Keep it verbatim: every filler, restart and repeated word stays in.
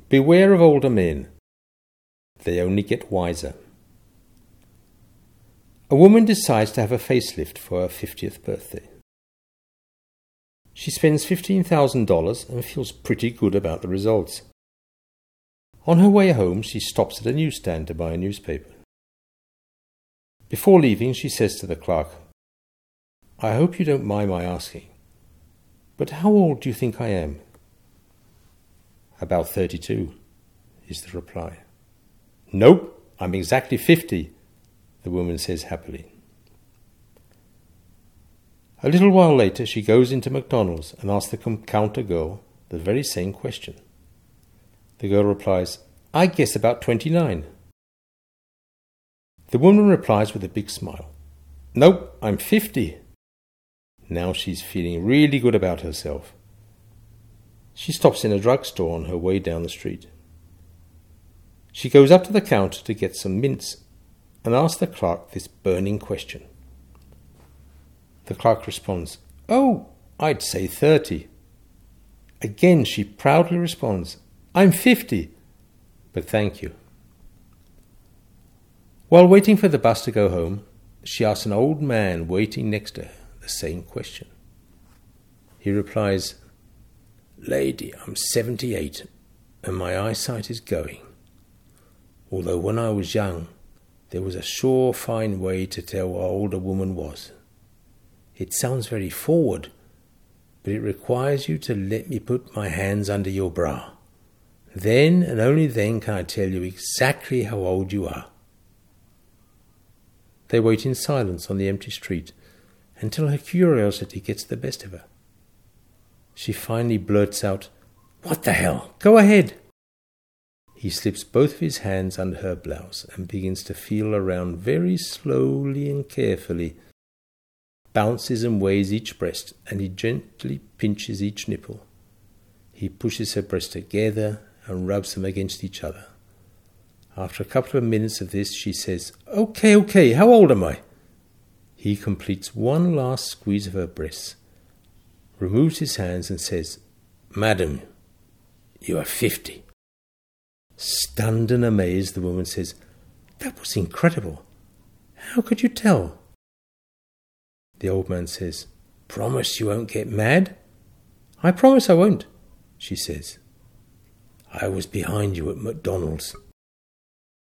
Beware of older men. They only get wiser. A woman decides to have a facelift for her fiftieth birthday. She spends fifteen thousand dollars and feels pretty good about the results. On her way home, she stops at a newsstand to buy a newspaper. Before leaving, she says to the clerk, "I hope you don't mind my asking, but how old do you think I am?" "About thirty-two, is the reply. "Nope, I'm exactly fifty, the woman says happily. A little while later, she goes into McDonald's and asks the counter girl the very same question. The girl replies, "I guess about twenty-nine. The woman replies with a big smile, "Nope, I'm fifty. Now she's feeling really good about herself. She stops in a drugstore on her way down the street. She goes up to the counter to get some mints and asks the clerk this burning question. The clerk responds, "Oh, I'd say thirty. Again she proudly responds, "I'm fifty, but thank you." While waiting for the bus to go home, she asks an old man waiting next to her the same question. He replies, "Lady, I'm seventy-eight and my eyesight is going. Although when I was young, there was a sure fine way to tell how old a woman was. It sounds very forward, but it requires you to let me put my hands under your bra. Then and only then can I tell you exactly how old you are." They wait in silence on the empty street until her curiosity gets the best of her. She finally blurts out, "What the hell? Go ahead." He slips both of his hands under her blouse and begins to feel around very slowly and carefully, bounces and weighs each breast, and he gently pinches each nipple. He pushes her breasts together and rubs them against each other. After a couple of minutes of this, she says, "Okay, okay, how old am I?" He completes one last squeeze of her breasts, removes his hands and says, "Madam, you are fifty." Stunned and amazed, the woman says, "That was incredible. How could you tell?" The old man says, "Promise you won't get mad?" "I promise I won't," she says. "I was behind you at McDonald's.